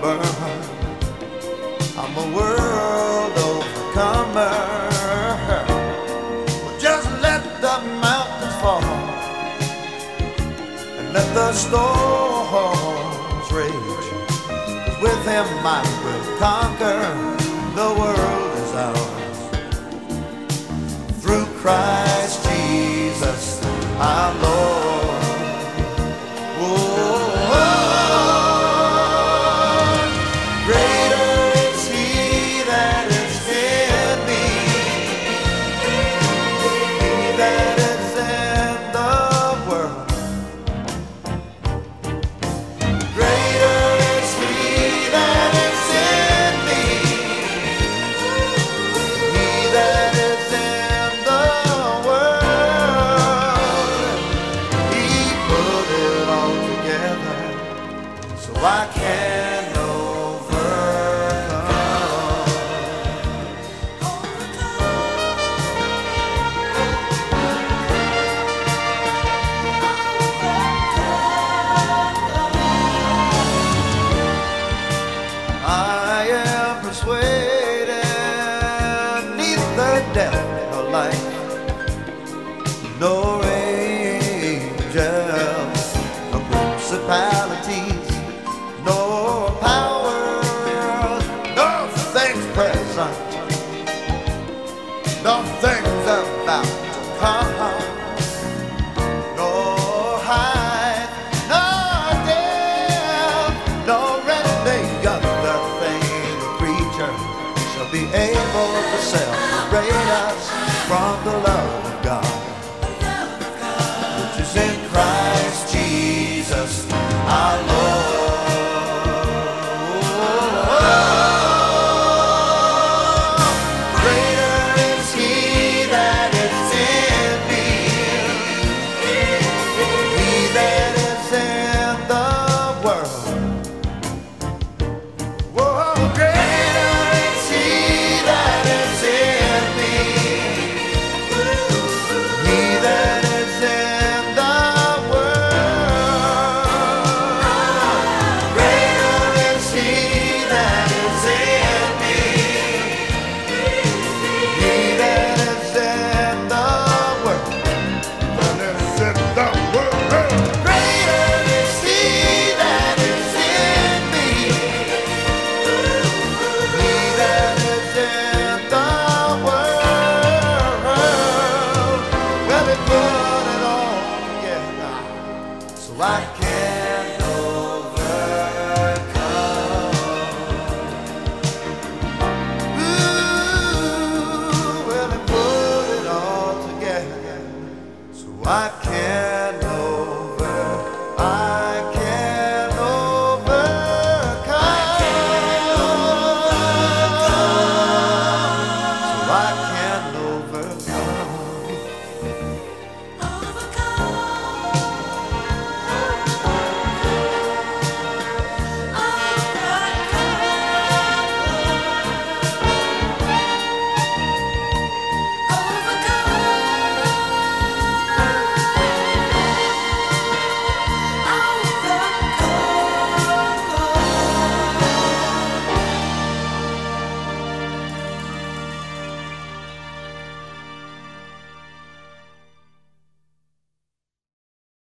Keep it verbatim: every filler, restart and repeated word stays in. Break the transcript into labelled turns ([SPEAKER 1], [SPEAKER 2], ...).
[SPEAKER 1] burn. I'm a world overcomer. Well, just let the mountains fall and let the storms rage. 'Cause with him I will conquer. The world is ours through Christ Jesus our Lord. Oh, greater is He that is in me, He that is in the world. Greater is He that is in me, He that is in the world. He put it all together so I can overcome. I am persuaded neither death nor life,